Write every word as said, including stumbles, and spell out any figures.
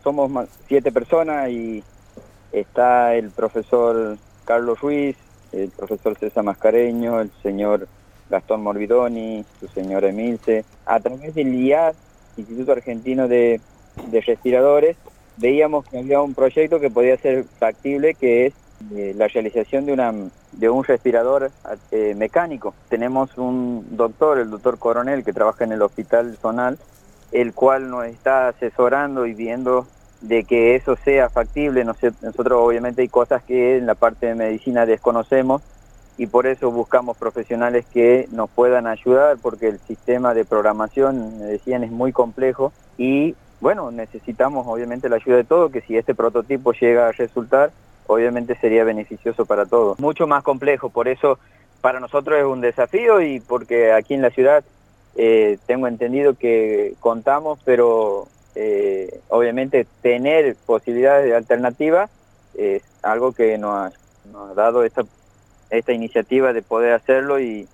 somos más- siete personas y está el profesor Carlos Ruiz, el profesor César Mascareño, el señor Gastón Morbidoni, su señora Emilce. A través del I A D, Instituto Argentino de, de Respiradores, veíamos que había un proyecto que podía ser factible, que es eh, la realización de, una, de un respirador eh, mecánico. Tenemos un doctor, el doctor Coronel, que trabaja en el Hospital Zonal, el cual nos está asesorando y viendo de que eso sea factible. Nosotros obviamente hay cosas que en la parte de medicina desconocemos y por eso buscamos profesionales que nos puedan ayudar, porque el sistema de programación, me decían, es muy complejo y bueno, necesitamos obviamente la ayuda de todos, que si este prototipo llega a resultar, obviamente sería beneficioso para todos. Mucho más complejo, por eso para nosotros es un desafío y porque aquí en la ciudad eh, tengo entendido que contamos, pero eh, obviamente tener posibilidades de alternativa es algo que nos ha, nos ha dado esta, esta iniciativa de poder hacerlo y,